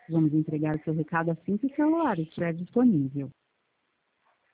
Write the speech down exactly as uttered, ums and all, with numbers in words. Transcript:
Vamos entregar o seu recado assim que o celular estiver disponível.